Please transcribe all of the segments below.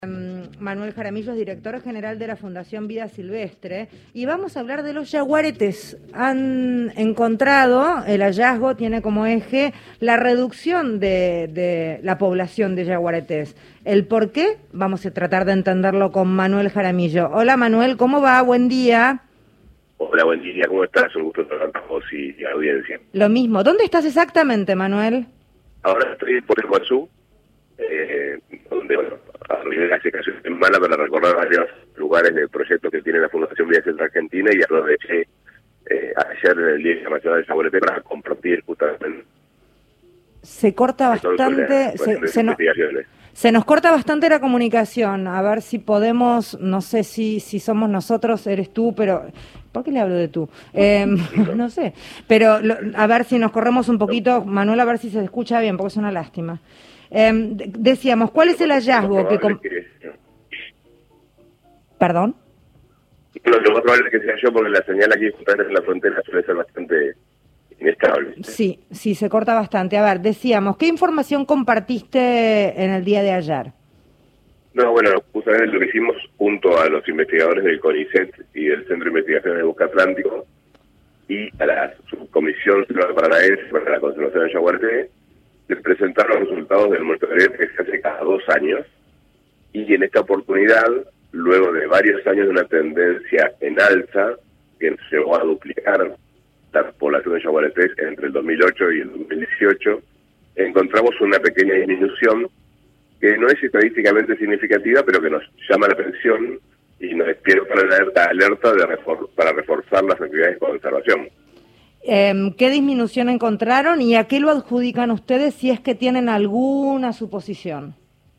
Manuel Jaramillo es director general de la Fundación Vida Silvestre y vamos a hablar de los yaguaretes. Han encontrado, el hallazgo tiene como eje la reducción de la población de yaguaretes. ¿El por qué? Vamos a tratar de entenderlo con Manuel Jaramillo. Hola Manuel, ¿cómo va? Buen día. Hola, buen día, ¿cómo estás? Un gusto tratar con vos y la audiencia. Lo mismo. ¿Dónde estás exactamente, Manuel? Ahora estoy en Puerto Iguazú, donde, bueno, arribé hace casi una semana para recorrer varios lugares del proyecto que tiene la Fundación Vida Silvestre Argentina y aproveché ayer en el Día Internacional del Yaguareté para compartir justamente. Se corta bastante, se nos corta bastante la comunicación. A ver si podemos, no sé si somos nosotros, eres tú, pero ¿por qué le hablo de tú? No sé, pero a ver si nos corremos un poquito, Manuel, a ver si se escucha bien, porque es una lástima. Decíamos, ¿cuál es el hallazgo ¿Perdón? Lo más probable es que sea yo, porque la señal aquí justamente en la frontera suele ser bastante inestable. Sí, se corta bastante. A ver, decíamos, ¿qué información compartiste en el día de ayer? No, bueno, justamente lo que hicimos junto a los investigadores del CONICET y del Centro de Investigación del Bosque Atlántico y a la Subcomisión Paranaense para la Conservación del Yaguareté, les presentaron los resultados del monitoreo que se hace cada 2 años, y en esta oportunidad, luego de varios años de una tendencia en alza, que llegó a duplicar la población de yaguaretés entre el 2008 y el 2018, encontramos una pequeña disminución que no es estadísticamente significativa, pero que nos llama la atención y nos despierta la alerta para reforzar las actividades de conservación. ¿Qué disminución encontraron y a qué lo adjudican ustedes, si es que tienen alguna suposición?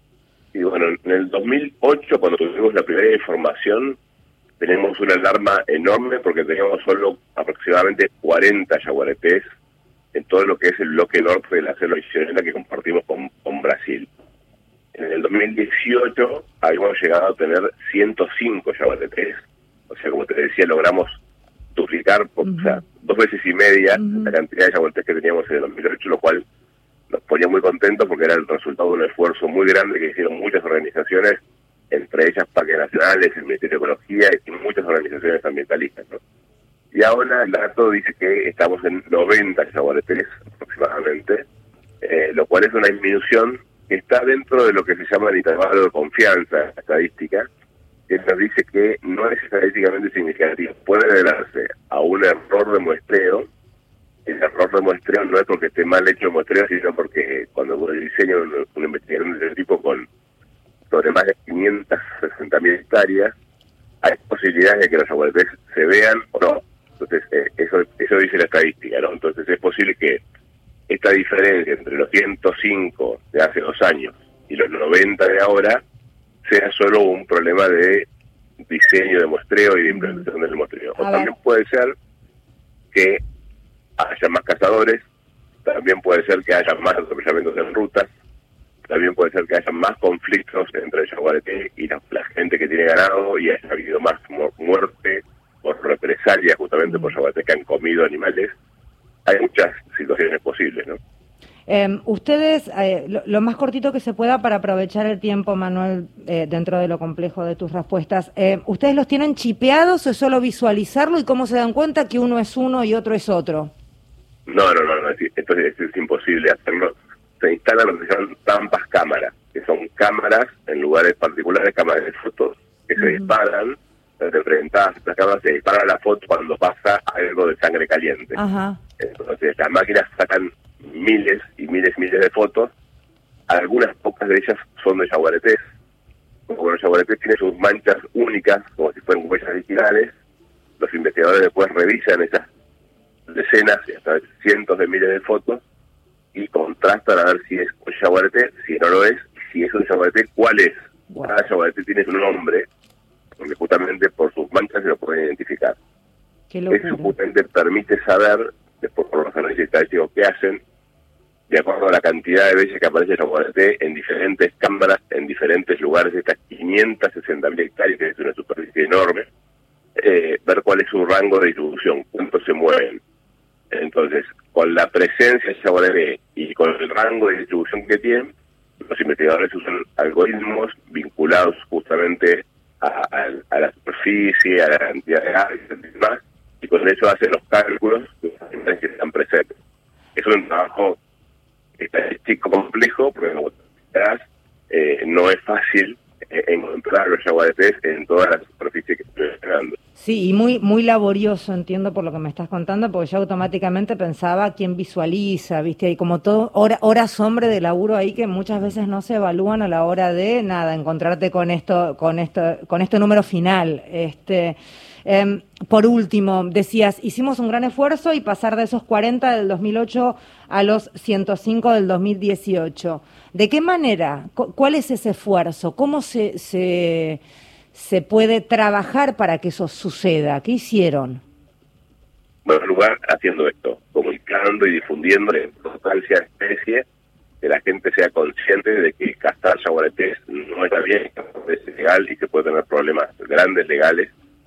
Y bueno, en el 2008, cuando tuvimos la primera información, tenemos una alarma enorme porque teníamos solo aproximadamente 40 yaguaretés en todo lo que es el bloque norte de la selva misionera que compartimos con Brasil. En el 2018 habíamos llegado a tener 105 yaguaretés, o sea, como te decía, logramos duplicar, o sea, 2 veces y media la cantidad de yaguaretés que teníamos en el 2008, lo cual nos ponía muy contentos porque era el resultado de un esfuerzo muy grande que hicieron muchas organizaciones, entre ellas Parques Nacionales, el Ministerio de Ecología y muchas organizaciones ambientalistas, ¿no? Y ahora el dato dice que estamos en 90 yaguaretés aproximadamente, lo cual es una disminución que está dentro de lo que se llama el intervalo de confianza estadística, que nos dice que no es estadísticamente significativo. Puede deberse a un error de muestreo. El error de muestreo no es porque esté mal hecho el muestreo, sino porque cuando uno diseña una investigación de ese tipo sobre más de 560.000 hectáreas, hay posibilidades de que los yaguaretés se vean o no. Entonces, eso dice la estadística, ¿no? Entonces, es posible que esta diferencia entre los 105 de hace 2 años y los 90 de ahora sea solo un problema de diseño de muestreo y de implementación del muestreo. O también puede ser que haya más cazadores, también puede ser que haya más atropellamientos en rutas, también puede ser que haya más conflictos entre el yaguareté y la gente que tiene ganado y haya habido más muerte por represalia justamente por yaguaretés que han comido animales. Hay muchas situaciones posibles, ¿no? Ustedes, lo más cortito que se pueda para aprovechar el tiempo, Manuel, dentro de lo complejo de tus respuestas, ¿ustedes los tienen chipeados o es solo visualizarlo y cómo se dan cuenta que uno es uno y otro es otro? No, esto es imposible hacerlo. Se instalan lo que se llaman tampas cámaras, que son cámaras en lugares particulares, cámaras de fotos, que se disparan, representadas estas cámaras, se disparan la foto cuando pasa algo de sangre caliente. Entonces las máquinas sacan miles y miles de fotos, algunas pocas de ellas son de yaguaretés. Como los yaguaretés tienen sus manchas únicas, como si fueran huellas digitales, los investigadores después revisan esas decenas y hasta cientos de miles de fotos y contrastan a ver si es un yaguareté, si no lo es, y si es un yaguareté, ¿cuál es? Cada yaguareté tiene su nombre, porque justamente por sus manchas se lo pueden identificar. Eso justamente permite saber, después por los análisis estadísticos que hacen, de acuerdo a la cantidad de veces que aparece el yaguareté en diferentes cámaras, en diferentes lugares de estas 560.000 hectáreas, que es una superficie enorme, ver cuál es su rango de distribución, cuánto se mueven. Entonces, con la presencia de yaguareté y con el rango de distribución que tienen, los investigadores usan algoritmos vinculados justamente a la superficie, a la cantidad de aves y demás, y con eso hacen los cálculos de los animales que están presentes. Es un trabajo estadístico complejo, porque como verás, no es fácil encontrar los yaguaretés en toda la superficie que estoy generando. Sí, y muy laborioso, entiendo por lo que me estás contando, porque yo automáticamente pensaba quién visualiza, ¿viste? Hay como todo, horas hombre de laburo ahí que muchas veces no se evalúan a la hora de, encontrarte con este número final. Por último, decías, hicimos un gran esfuerzo y pasar de esos 40 del 2008 a los 105 del 2018. ¿De qué manera? ¿Cuál es ese esfuerzo? ¿Cómo se puede trabajar para que eso suceda? ¿Qué hicieron? En primer lugar, haciendo esto, comunicando y difundiendo la importancia de la especie, que la gente sea consciente de que cazar yaguaretés no está bien, es ilegal y que puede tener problemas grandes legales,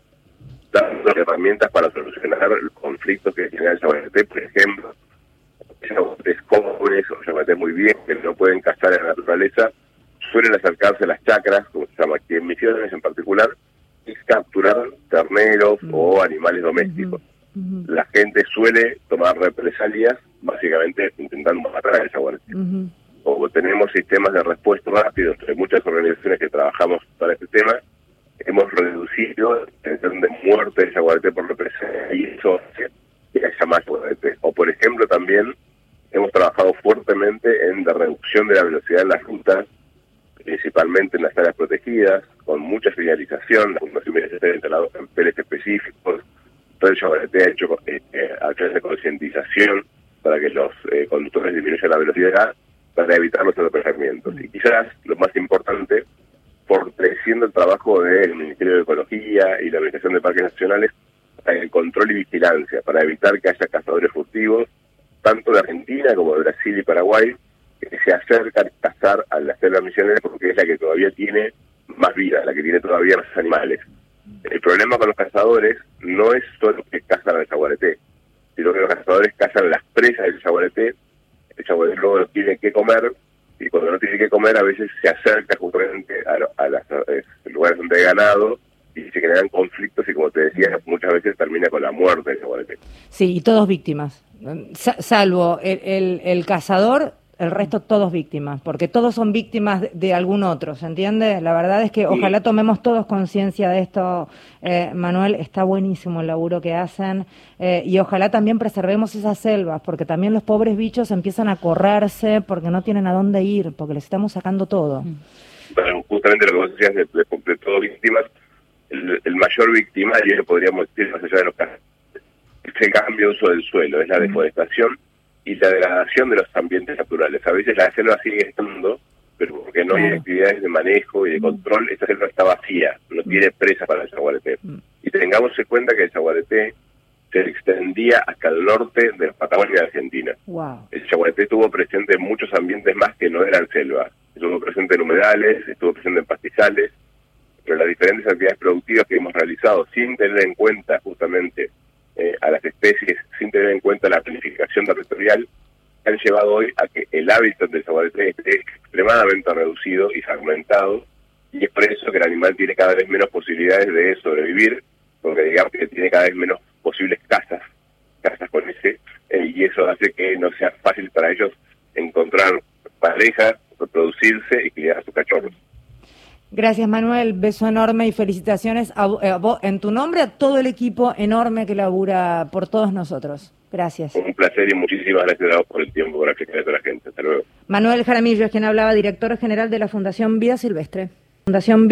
dando herramientas para solucionar los conflictos que genera el yaguareté, por ejemplo, yaguaretés jóvenes o yaguaretés muy viejos que no pueden cazar en la naturaleza, suelen acercarse a las chacras, como se llama aquí en Misiones en particular, y capturar terneros o animales domésticos. La gente suele tomar represalias, básicamente intentando matar al yaguareté. Como tenemos sistemas de respuesta rápido entre muchas organizaciones que trabajamos para este tema, hemos reducido la intención de muerte del yaguareté por represalia y eso hace que haya más yaguaretés. O por ejemplo también hemos trabajado fuertemente en la reducción de la velocidad en las rutas, principalmente en las áreas protegidas, con mucha señalización, la Fundación está instalado en peles específicos, todo el yaguareté ha hecho acciones de concientización para que los conductores disminuyan la velocidad para evitar los atropellamientos. Y quizás lo más importante, fortaleciendo el trabajo del Ministerio de Ecología y la Administración de Parques Nacionales para el control y vigilancia, para evitar que haya cazadores furtivos, tanto de Argentina como de Brasil y Paraguay, que se acercan a cazar a la selva misionera porque es la que todavía tiene más vida, la que tiene todavía más animales. El problema con los cazadores no es solo que cazan al yaguareté, sino que los cazadores cazan las presas del yaguareté, el yaguareté luego no tiene que comer, y cuando no tiene que comer a veces se acerca justamente a los lugares donde hay ganado y se generan conflictos y como te decía, muchas veces termina con la muerte del yaguareté. Sí, y todos víctimas, salvo el cazador. El resto todos víctimas, porque todos son víctimas de algún otro, ¿se entiende? La verdad es que ojalá tomemos todos conciencia de esto, Manuel, está buenísimo el laburo que hacen, y ojalá también preservemos esas selvas, porque también los pobres bichos empiezan a correrse porque no tienen a dónde ir, porque les estamos sacando todo. Bueno, justamente lo que vos decías de todos víctimas, el mayor victimario, podríamos decir, más allá de los casos, es el cambio de uso del suelo, es la deforestación y la degradación de los ambientes naturales. A veces la selva sigue estando, pero porque no hay actividades de manejo y de control, esta selva está vacía, no tiene presa para el yaguareté. Y tengamos en cuenta que el yaguareté se extendía hasta el norte de la Patagonia de Argentina. El yaguareté estuvo presente en muchos ambientes más que no eran selva. Estuvo presente en humedales, estuvo presente en pastizales, pero las diferentes actividades productivas que hemos realizado sin tener en cuenta justamente a las especies, sin tener en cuenta la planificación territorial, han llevado hoy a que el hábitat del yaguareté esté extremadamente reducido y fragmentado, y es por eso que el animal tiene cada vez menos posibilidades de sobrevivir, porque digamos que tiene cada vez menos posibles casas con ese, y eso hace que no sea fácil para ellos encontrar pareja, reproducirse y criar a sus cachorros. Gracias, Manuel, beso enorme y felicitaciones a vos, en tu nombre, a todo el equipo enorme que labura por todos nosotros. Gracias. Un placer y muchísimas gracias a vos por el tiempo, por explicar a toda la gente. Hasta luego. Manuel Jaramillo es quien hablaba, director general de la Fundación Vida Silvestre. Fundación